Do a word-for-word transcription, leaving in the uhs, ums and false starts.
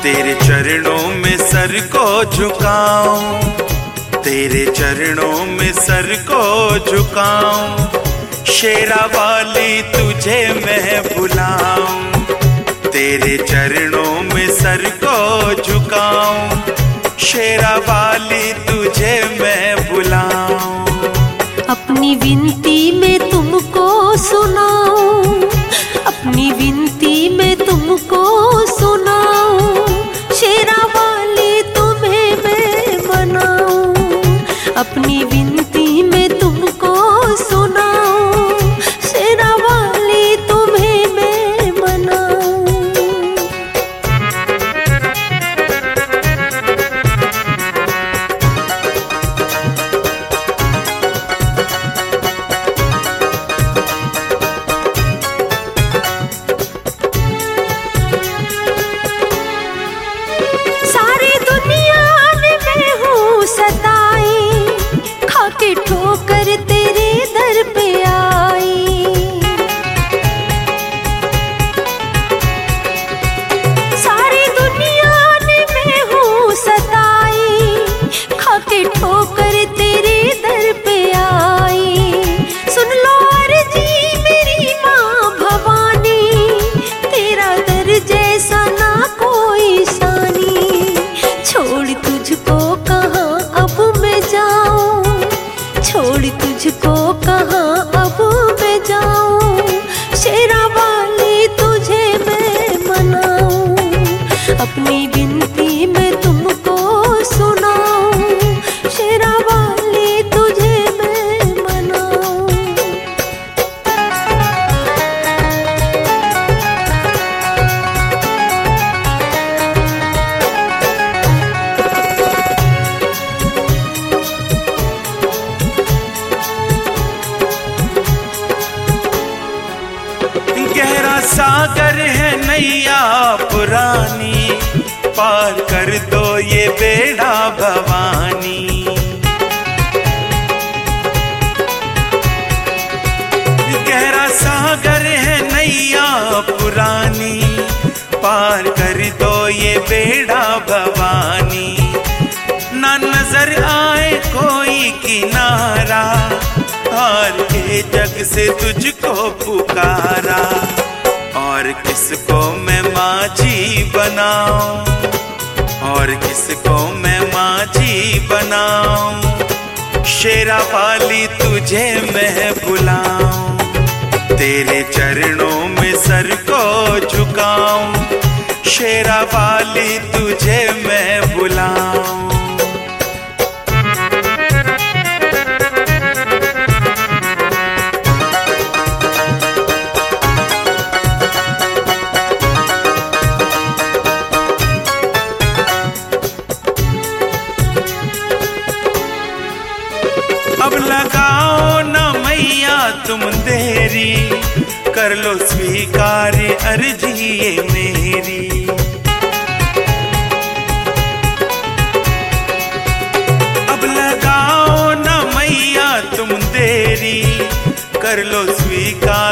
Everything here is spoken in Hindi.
तेरे चरणों में सर को झुकाऊं, तेरे चरणों में सर को झुकाऊं, शेरा वाली तुझे मैं बुलाऊं। तेरे चरणों में सर को झुकाऊं, शेरा वाली तुझे मैं बुलाऊं। अपनी विनती में तुमको सुनाऊं, अपनी विनती में तुमको सुनाऊं, शेरा वाली तुम्हें मैं मनाऊं। अपनी विनती में तुमको सुनाऊं, शेरा वाली तुम्हें मैं मनाऊं। ठोकर तेरे दर पे आई, सारी दुनिया ने मैं हूँ सताई, खाके ठोकर तेरे दर पे आई। सुन लो अर्जी मेरी माँ भवानी, तेरा दर जैसा ना कोई शानी। छोड़ तुझको कहाँ अब मैं जाऊँ, छोड़ तुझको कहाँ अब मैं जाऊं, शेरा वाली तुझे मैं मनाऊं। अपनी विनती में तुमको सुनाऊं, शेरा वाली तुझे मैं मनाऊं। गहरा सागर है नैया पुरानी, पार कर दो ये बेड़ा भवानी। गहरा सागर है नैया पुरानी, पार कर दो ये बेड़ा भवानी। ना नजर आए कोई किनारा, हार के जग से तुझको पुकारा। और किसको मैं माझी बनाऊं, और किसको मैं माझी बनाऊं, शेरा वाली तुझे मैं बुलाऊं। तेरे चरणों में सर को झुकाऊं, शेरा वाली तुझे मैं बुलाऊं। अब लगाओ ना मैया तुम देरी, कर लो स्वीकार अर्जी ये मेरी। अब लगाओ ना मैया तुम देरी, कर लो स्वीकार